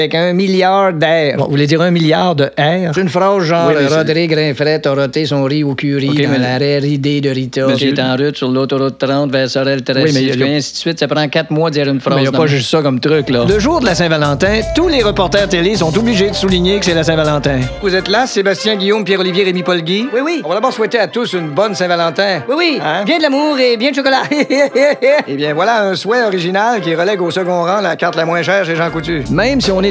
avec 1 milliard d'air. Bon, vous voulez dire 1 milliard de R? C'est une phrase genre Oui, mais c'est- Rodrigue Rinfret a roté son riz au curry OK, dans mais- la rare idée de Rita Monsieur- qui est en route sur l'autoroute 30 vers Sorel-Tracy. Oui, mais il y a- et ainsi de suite. Ça prend 4 mois de dire une phrase. Mais il n'y a de pas même. juste ça comme truc, là. Le jour de la Saint-Valentin, tous les reporters télé sont obligés de souligner que c'est la Saint-Valentin. Vous êtes là, Sébastien Guillaume, Pierre-Olivier, Rémi Paul Guy? Oui, oui. On va d'abord souhaiter à tous une bonne Saint-Valentin. Oui, oui. Hein? Bien de l'amour et bien de chocolat. Eh bien, voilà un souhait original qui relègue au second rang la carte la moins chère chez Jean Coutu. Même si on est